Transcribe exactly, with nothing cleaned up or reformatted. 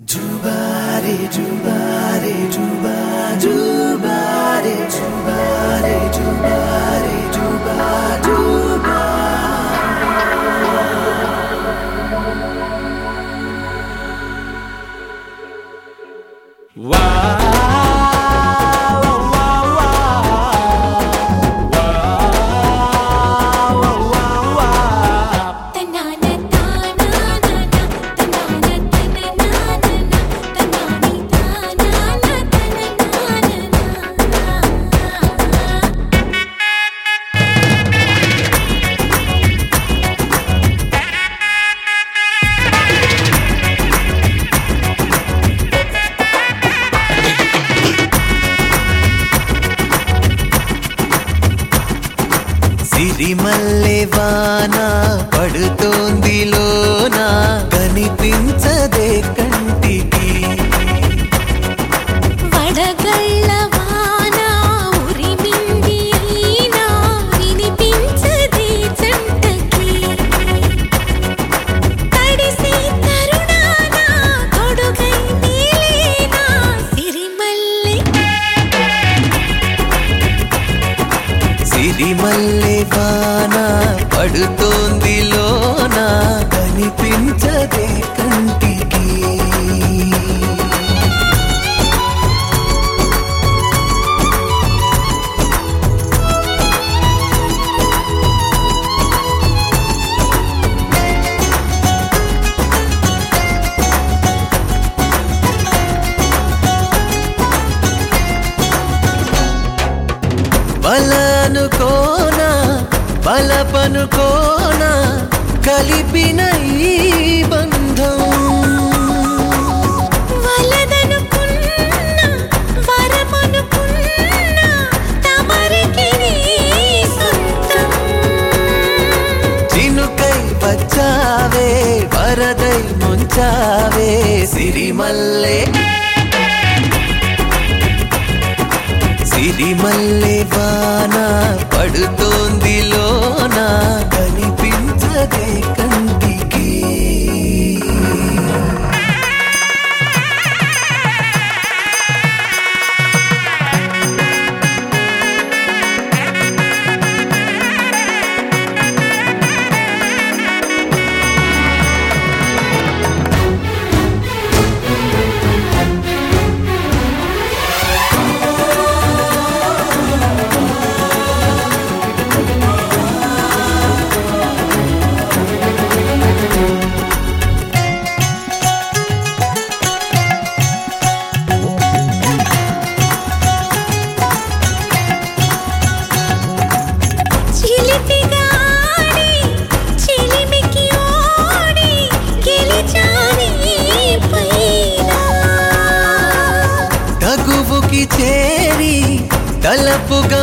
Jubare, jubare, juba, jubare, jubare, jubare, juba, juba. Wow. సిరిమల్లె వాన పడుతోంది లోన కనిపించదే కంటికి వడగళ్ళ వాన ఉరిమింది అయినా వినిపించదే జంటకి తడిసి తరుణాన తొడుగై నీలేనా సిరిమల్లె సిరిమల్లె వాన పడుతోంది లోన కనిపించదే కంటికి బలనుకోనా బలపనుకోనా కలిపిన ఈ బంధం వలదనుకున్నా వరమనుకున్నా తమరికి నీ సొంతం చినుకై వచ్చావే వరదై ముంచావే సిరిమల్లె సిరిమల్లె వాన పడుతోంది లోన కనిపించదే కంటికి తగువుకి చేరి తలపుగా